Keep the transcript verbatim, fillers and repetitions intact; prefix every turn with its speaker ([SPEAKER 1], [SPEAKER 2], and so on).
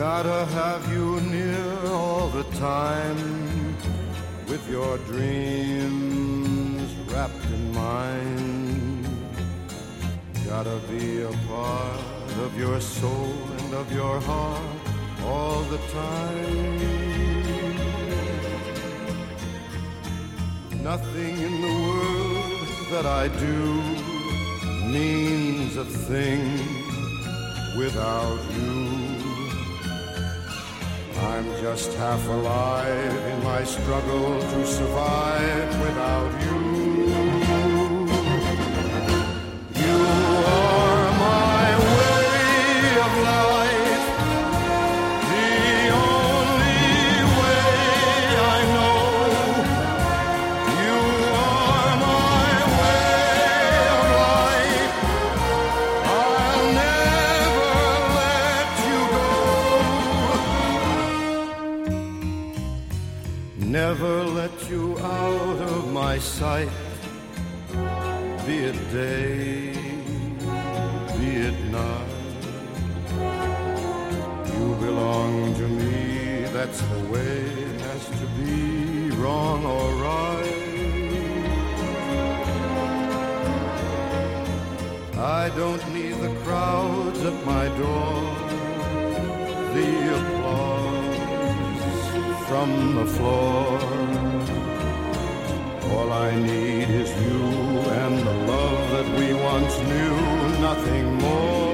[SPEAKER 1] Gotta have you near all the time, with your dreams wrapped in mine. Gotta be a part of your soul and of your heart all the time. Nothing in the world that I do means a thing without you. I'm just half alive in my struggle to survive without you. You are my way of life, the only way I know. You are my way of life, I'll never let you go. Never let you out of my sight, be it day, be it night. You belong to me, that's the way it has to be, wrong or right. I don't need the crowds at my door, the applause from the floor. All I need is you and the love that we once knew, nothing more.